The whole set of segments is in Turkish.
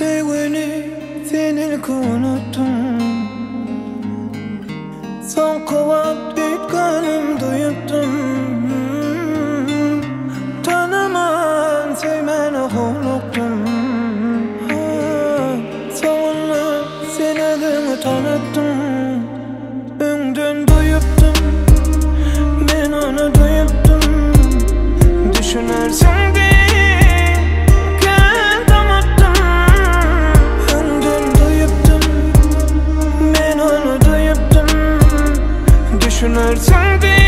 Sevgini senin unuttum. Son kovat bitkanım duyuttum. Tanıman sevmeni unuttum. Sonunda sen adını tanıttım. Önden duyuptum, ben onu duyuptum. Düşünersin diye kendimuttum. Önden duyuptum, ben onu duyuptum. Düşünersin diye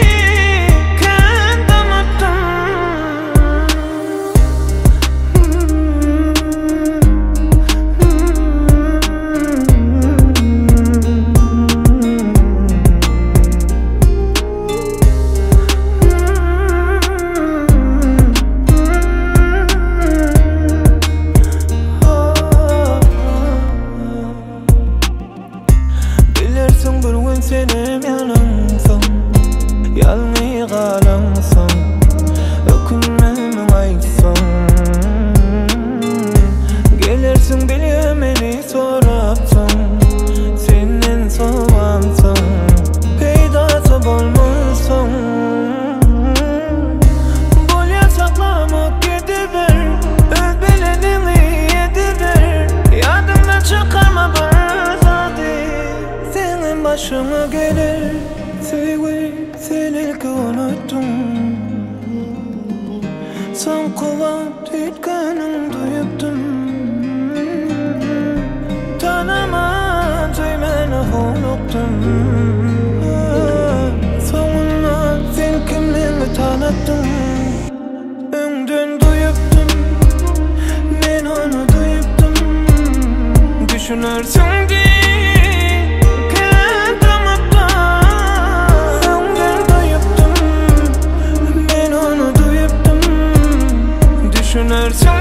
senem yanımsan, yalnız kalamsan, ökünmem aytsan. Gelirsin biliyorum beni sorapsan, senden soğansan, peydası bolmuşsan. Bolya saklamak gidiver, öz belenini yediver. Yadımdan çıkarma bana zadi, senin başıma gelir. Sevgi seni unuttum. Son kovat bitkanım duyuptum. Tanıman sevmeni unuttum. Sonunda sen kimliğini tanıttın. Önden duyuptum, ben onu duyuptum. Düşünersin diye düşünersin.